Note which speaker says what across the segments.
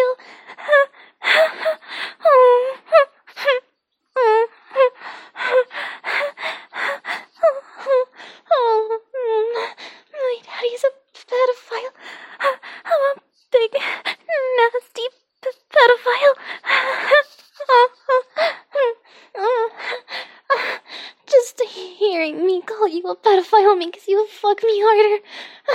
Speaker 1: pedophile. My daddy's a pedophile. I'm a big, nasty pedophile. Just hearing me call you a pedophile makes you fuck me harder.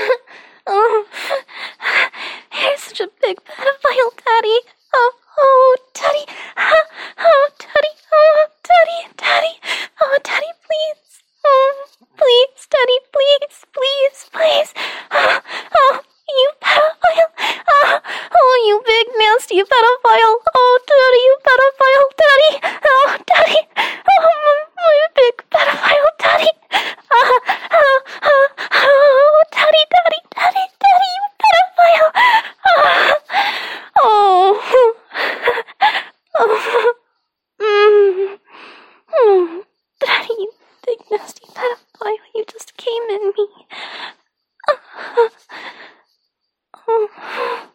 Speaker 1: You're such a big pedophile, Daddy. Oh, Daddy. Oh, Daddy. Oh, Daddy. Daddy. Oh, Daddy, please. Oh, please, Daddy, please, please, please. Oh, you pedophile. Oh, you big, nasty pedophile. Oh, Daddy, you pedophile. Daddy. Oh, Daddy. Oh, my big pedophile, Daddy. Oh, Daddy, Daddy, Daddy, Daddy, you pedophile. Oh. Daddy, you big, nasty pedophile, you just came in me. Oh.